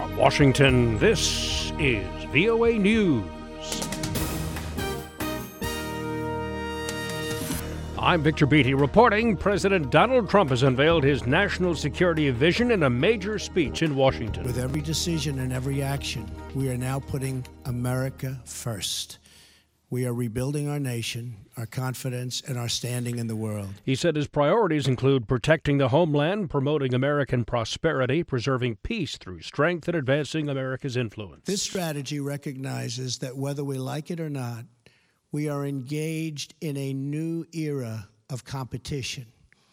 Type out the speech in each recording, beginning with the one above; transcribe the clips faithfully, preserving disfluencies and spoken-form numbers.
From Washington, this is V O A News. I'm Victor Beatty reporting President Donald Trump has unveiled his national security vision in a major speech in Washington. With every decision and every action, we are now putting America first. We are rebuilding our nation, our confidence, and our standing in the world. He said his priorities include protecting the homeland, promoting American prosperity, preserving peace through strength, and advancing America's influence. This strategy recognizes that whether we like it or not, we are engaged in a new era of competition.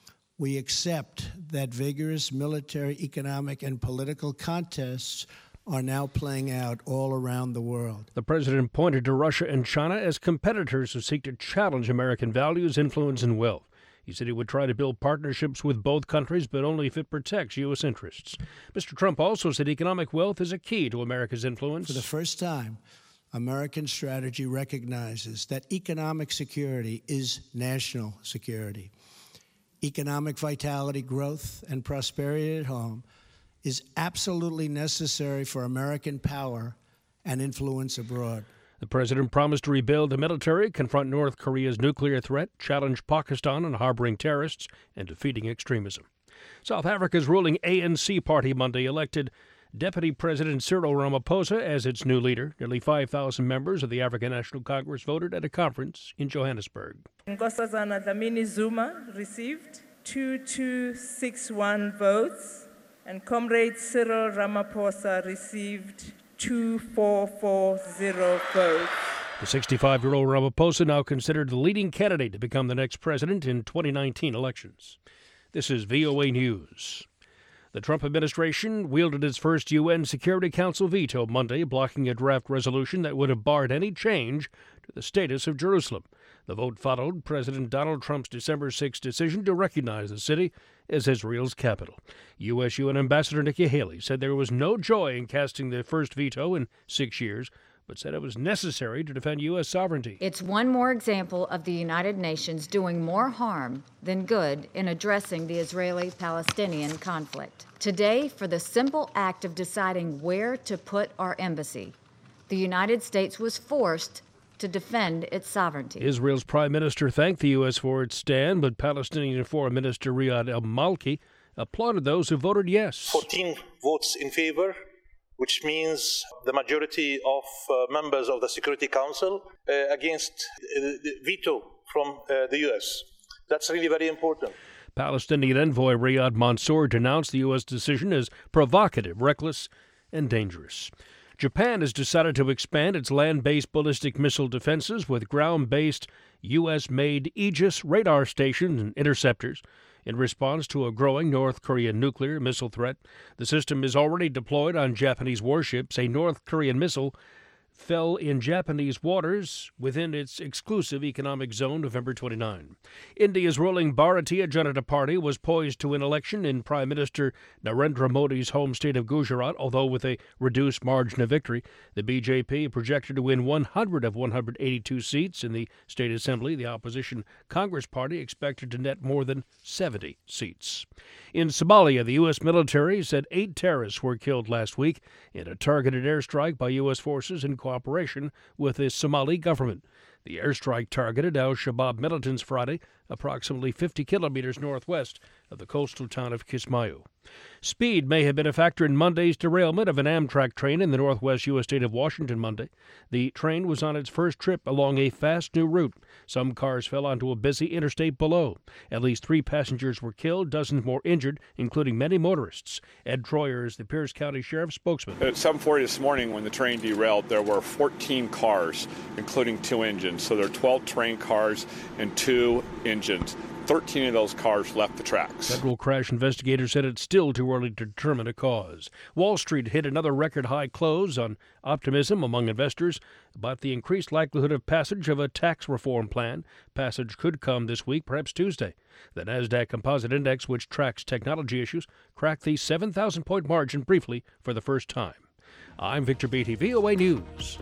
We accept that vigorous military, economic, and political contests are now playing out all around the world. The president pointed to Russia and China as competitors who seek to challenge American values, influence, and wealth. He said he would try to build partnerships with both countries, but only if it protects U S interests. Mister Trump also said economic wealth is a key to America's influence. For the first time, American strategy recognizes that economic security is national security. Economic vitality, growth, and prosperity at home is absolutely necessary for American power and influence abroad. The president promised to rebuild the military, confront North Korea's nuclear threat, challenge Pakistan on harboring terrorists, and defeating extremism. South Africa's ruling A N C party Monday elected Deputy President Cyril Ramaphosa as its new leader. Nearly five thousand members of the African National Congress voted at a conference in Johannesburg. Nkosazana Dlamini Zuma received two thousand two hundred sixty-one votes, and Comrade Cyril Ramaphosa received two thousand four hundred forty votes. The sixty-five-year-old Ramaphosa now considered the leading candidate to become the next president in twenty nineteen elections. This is V O A News. The Trump administration wielded its first U N Security Council veto Monday, blocking a draft resolution that would have barred any change to the status of Jerusalem. The vote followed President Donald Trump's December sixth decision to recognize the city as Israel's capital. U S U N Ambassador Nikki Haley said there was no joy in casting the first veto in six years, but said it was necessary to defend U S sovereignty. It's one more example of the United Nations doing more harm than good in addressing the Israeli-Palestinian conflict. Today, for the simple act of deciding where to put our embassy, the United States was forced to defend its sovereignty. Israel's prime minister thanked the U S for its stand, but Palestinian Foreign Minister Riyad al-Malki applauded those who voted yes. fourteen votes in favor, which means the majority of uh, members of the Security Council uh, against uh, the veto from uh, the U S. That's really very important. Palestinian envoy Riyad Mansour denounced the U S decision as provocative, reckless, and dangerous. Japan has decided to expand its land-based ballistic missile defenses with ground-based U S-made Aegis radar stations and interceptors. In response to a growing North Korean nuclear missile threat, the system is already deployed on Japanese warships. A North Korean missile fell in Japanese waters within its exclusive economic zone November twenty-ninth. India's ruling Bharatiya Janata Party was poised to win election in Prime Minister Narendra Modi's home state of Gujarat, although with a reduced margin of victory. The B J P projected to win one hundred of one hundred eighty-two seats in the state assembly. The opposition Congress Party expected to net more than seventy seats. In Somalia, the U S military said eight terrorists were killed last week in a targeted airstrike by U S forces in cooperation with the Somali government. The airstrike targeted al-Shabaab militants Friday, approximately fifty kilometers northwest of the coastal town of Kismayo. Speed may have been a factor in Monday's derailment of an Amtrak train in the northwest U S state of Washington Monday. The train was on its first trip along a fast new route. Some cars fell onto a busy interstate below. At least three passengers were killed, dozens more injured, including many motorists. Ed Troyer is the Pierce County Sheriff's spokesman. At seven forty this morning when the train derailed, there were fourteen cars, including two engines. So there are twelve train cars and two engines. thirteen of those cars left the tracks. Federal crash investigators said it's still too early to determine a cause. Wall Street hit another record-high close on optimism among investors about the increased likelihood of passage of a tax reform plan. Passage could come this week, perhaps Tuesday. The NASDAQ Composite Index, which tracks technology issues, cracked the seven thousand point margin briefly for the first time. I'm Victor Beatty, V O A News.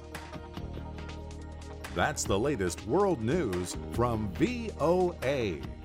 That's the latest world news from V O A.